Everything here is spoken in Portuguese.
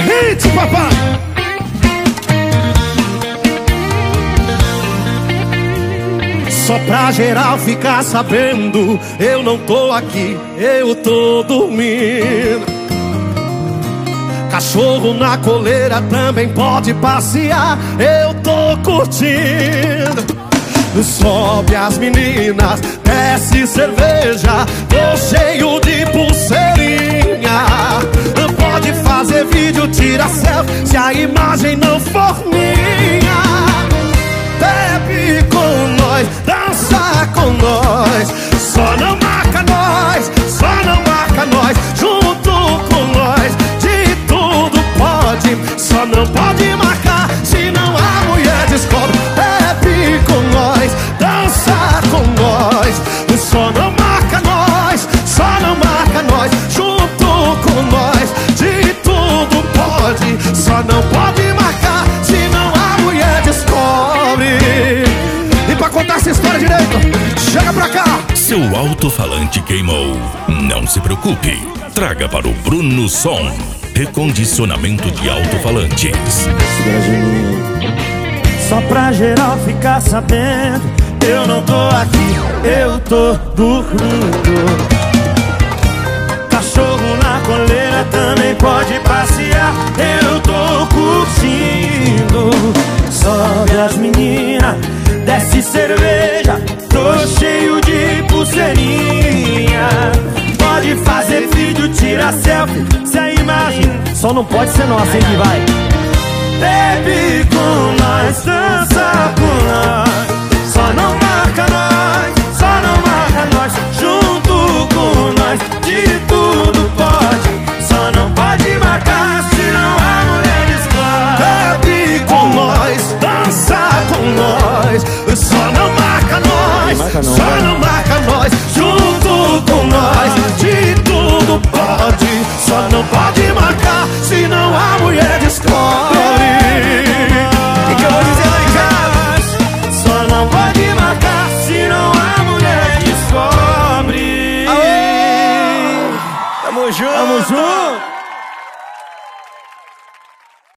hit, papai. Só pra geral ficar sabendo, eu não tô aqui, eu tô dormindo. Cachorro na coleira também pode passear, eu tô curtindo. Sobe as meninas, desce cerveja, tô cheio de pulseirinha. Pode fazer vídeo, tira selfie, se a imagem não for minha. Bebe com nós, dança com nós, só não marca nós, só não marca nós. Junto com nós, de tudo pode, só não pode marcar, senão a mulher descobre. Bebe com nós, dança com nós, só não marca nós, só não marca nós. Junto com nós, de tudo pode, só não pode marcar, senão a mulher descobre. E pra contar essa história direito, chega pra cá. Seu alto-falante queimou. Não se preocupe, traga para o Bruno Som. Recondicionamento de alto-falantes. Só pra geral ficar sabendo, eu não tô aqui, eu tô dormindo. Cachorro na coleira também pode passear, eu tô curtindo. Sobe as meninas, desce cerveja, tô cheio de pulseirinha. Pode fazer vídeo, tira selfie, se a imagem só não pode ser nossa, hein, que vai. Bebe com nós, dança com nós,